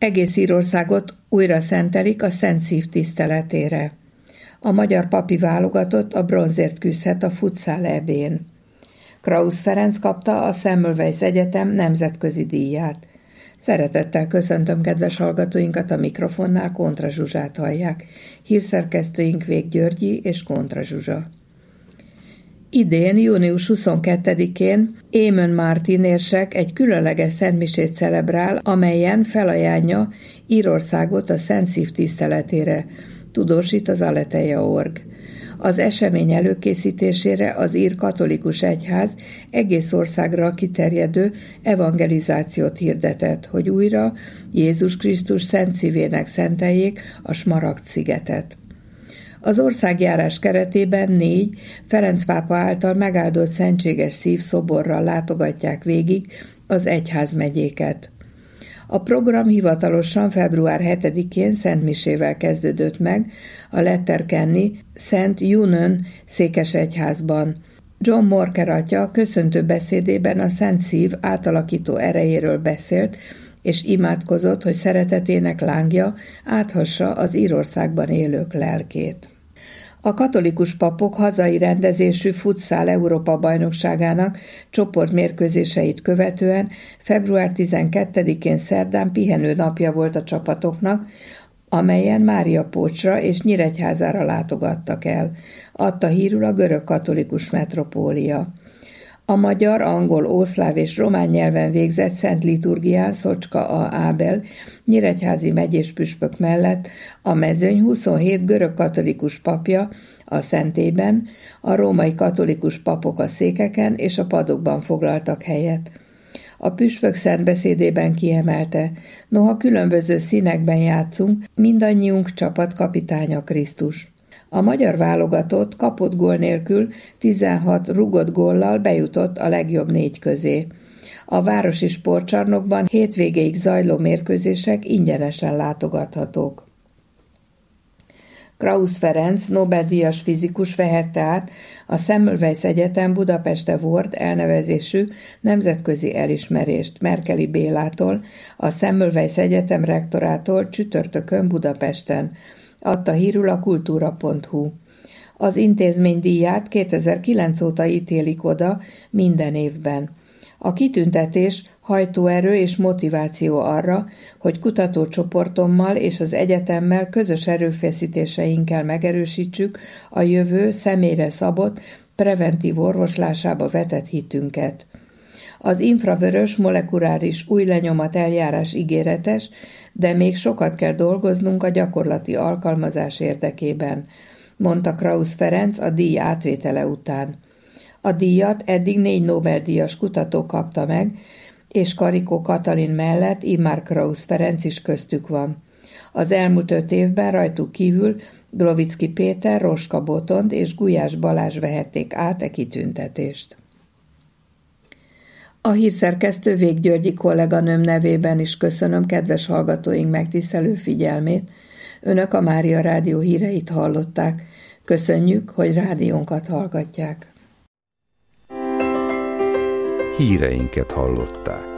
Egész Írországot újra szentelik a Szent Szív tiszteletére. A magyar papi válogatott a bronzért küzdhet a futszál EB-n. Krausz Ferenc kapta a Semmelweis Egyetem nemzetközi díját. Szeretettel köszöntöm kedves hallgatóinkat, a mikrofonnál Kontra Zsuzsát hallják. Hírszerkesztőink Vég Györgyi és Kontra Zsuzsa. Idén, június 22-én Émön Mártin érsek egy különleges szentmisét celebrál, amelyen felajánlja Írországot a Szent Szív tiszteletére, tudósít az Aletheia.org. Az esemény előkészítésére az ír katolikus egyház egész országra kiterjedő evangelizációt hirdetett, hogy újra Jézus Krisztus Szent Szívének szenteljék a Smaragd-szigetet. Az országjárás keretében 4 Ferenc pápa által megáldott szentséges szív szoborral látogatják végig az egyházmegyéket. A program hivatalosan február 7-én szentmisével kezdődött meg a letterkenni Szent Junön székesegyházban. John Morker atya köszöntő beszédében a Szent Szív átalakító erejéről beszélt, és imádkozott, hogy szeretetének lángja áthassa az Írországban élők lelkét. A katolikus papok hazai rendezésű futszál Európa-bajnokságának csoportmérkőzéseit követően február 12-én szerdán pihenő napja volt a csapatoknak, amelyen Mária Pócsra és Nyíregyházára látogattak el, adta hírül a görög katolikus metropólia. A magyar, angol, ószláv és román nyelven végzett szent liturgián Szocska A. Ábel nyíregyházi megyés püspök mellett a mezőny 27 görög katolikus papja a szentében, a római katolikus papok a székeken és a padokban foglaltak helyet. A püspök szentbeszédében kiemelte, noha különböző színekben játszunk, mindannyiunk csapatkapitánya Krisztus. A magyar válogatott kapott gól nélkül 16 rúgott góllal bejutott a legjobb 4 közé. A városi sportcsarnokban hétvégéig zajló mérkőzések ingyenesen látogathatók. Krausz Ferenc, Nobel-díjas fizikus vehette át a Semmelweis Egyetem Budapeste Word elnevezésű nemzetközi elismerést Merkeli Bélától, a Semmelweis Egyetem rektorától csütörtökön Budapesten, adta hírül a kultúra.hu. Az intézmény díját 2009 óta ítélik oda minden évben. A kitüntetés hajtóerő és motiváció arra, hogy kutatócsoportommal és az egyetemmel közös erőfeszítéseinkkel megerősítsük a jövő személyre szabott, preventív orvoslásába vetett hitünket. Az infravörös molekuláris új lenyomat eljárás ígéretes, de még sokat kell dolgoznunk a gyakorlati alkalmazás érdekében, mondta Krausz Ferenc a díj átvétele után. A díjat eddig 4 Nobel-díjas kutató kapta meg, és Karikó Katalin mellett immár Krausz Ferenc is köztük van. Az elmúlt 5 évben rajtuk kívül Glovicki Péter, Roska Botond és Gulyás Balázs vehették át kitüntetést. A hírszerkesztő Vég Györgyi kolléganőm nevében is köszönöm kedves hallgatóink megtisztelő figyelmét. Önök a Mária Rádió híreit hallották. Köszönjük, hogy rádiónkat hallgatják. Híreinket hallották.